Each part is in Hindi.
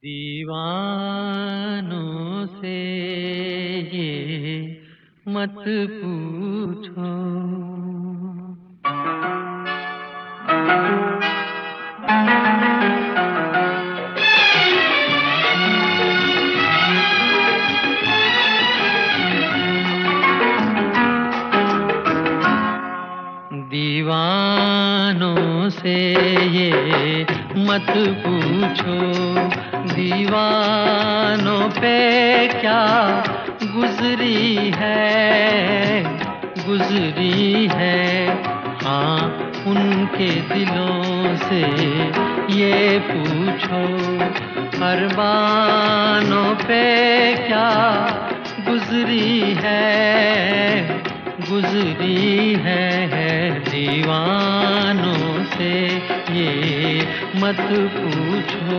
दीवानों से ये मत पूछो। दीवानों से ये मत पूछो, दीवानों पे क्या गुजरी है। हाँ, उनके दिलों से ये पूछो, अरमानों पे क्या गुजरी है। दीवानों से ये मत पूछो।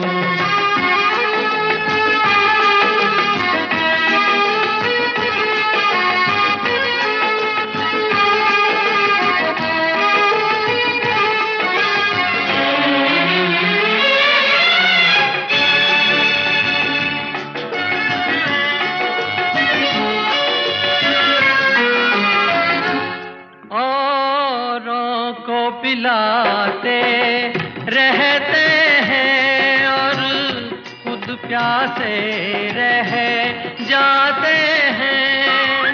औरों को पिलाते रहते हैं और खुद प्यासे रह जाते हैं।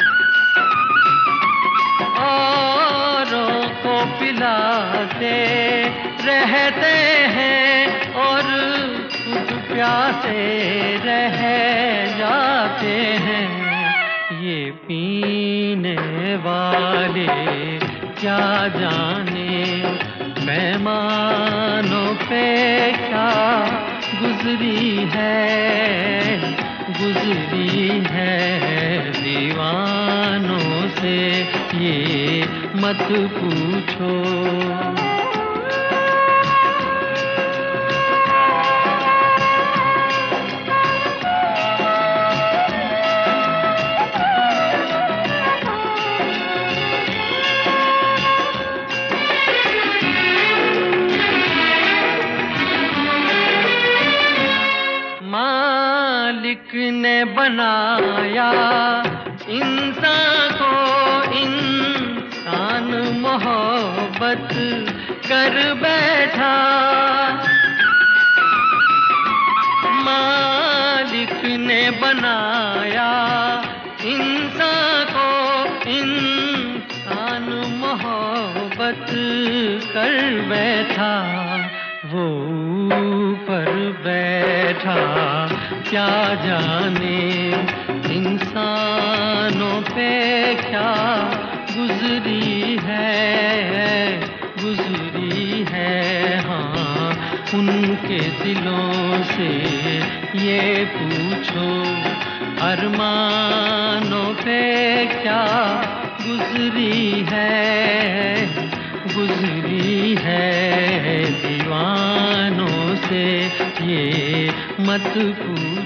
औरों को पिलाते रहते हैं और खुद प्यासे रह जाते हैं। ये पीने वाले क्या जाने पैमानों पे क्या गुजरी है। दीवानों से ये मत पूछो। मालिक ने बनाया इंसान को, इंसान मोहब्बत कर बैठा। मालिक ने बनाया इंसान को, इंसान मोहब्बत कर बैठा। वो ऊपर बैठा क्या जाने इंसानों पे क्या गुजरी है। हाँ, उनके दिलों से ये पूछो, अरमानों पे क्या गुजरी है। दीवानों से ये मत पूछो।